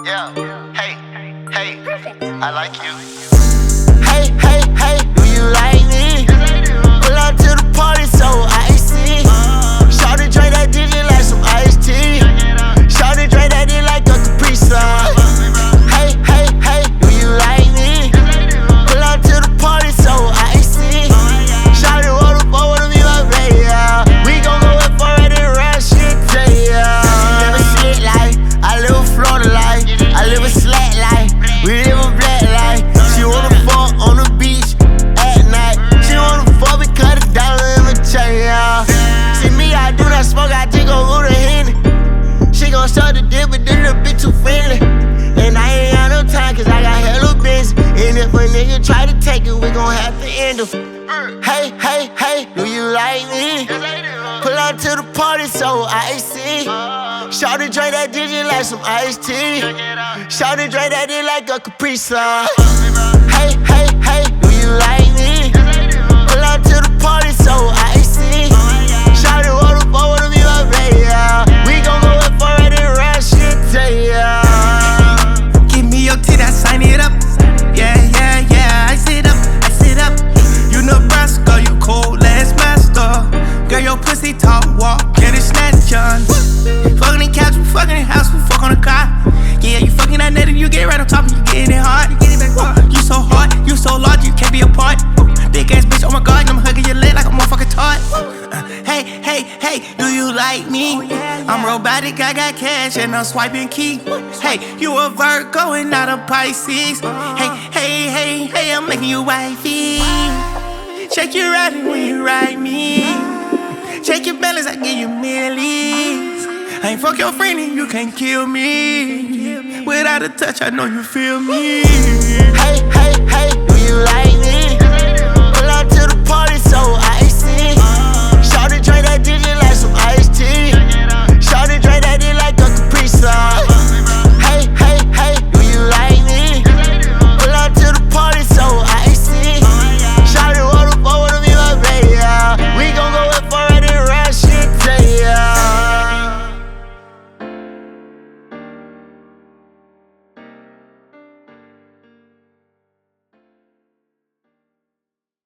Yeah. Hey, hey, I like you. Hey, hey, hey, do you like me? Pull up to the party so icy. Shawty drink that digit like some iced tea. Shawty drink that dick like a Capri Sun. Hey, hey, hey, do you like me? Pull up to the party so icy. Shawty wanna fuck with me, my baby. We gon' go in for it and run shit to ya. Never slick like, I live a Florida life. I live a slack life, we live a black life. She wanna fuck on the beach at night. She wanna fuck me, cut $1 in my chain, yeah. See me, I do not smoke, I just gon' root a Henny. She gon' suck the dick, but then a bit too friendly. And I ain't got no time, cause I got hella busy. And if a nigga try to take it, we gon' have to end him. Hey, hey, hey, do you like me? Pull up to the party so icy. Shawty drink that digit like some iced tea. Shawty drink that dick like a Capri Sun. Hey, hey, hey, do you like me? Pull up to the party so icy. Shawty wanna fuck with me, my baby. We gon' go in for it and run shit to ya. Give me your tit, I sign it up. Yeah, yeah, yeah, I sit up, I sit up. You Nebraska, you cold ass master. Girl, your pussy talk, walk, get it snatch on. Fucking in couch, we fucking in house, we fuck on the car. Yeah, you fucking that net and you get right on top and you getting it hard. You so hard, you so large, you can't be apart. Big ass bitch, oh my god, I'm hugging your leg like a motherfucking tart. Hey, hey, hey, do you like me? I'm robotic, I got cash and I'm swiping key. Hey, you a Virgo and not a Pisces. Hey, hey, hey, hey, I'm making you wifey. Check your riding when you ride me. Check your balance, I give you millies. I ain't fuck your friend and you can't kill me. Without a touch, I know you feel me.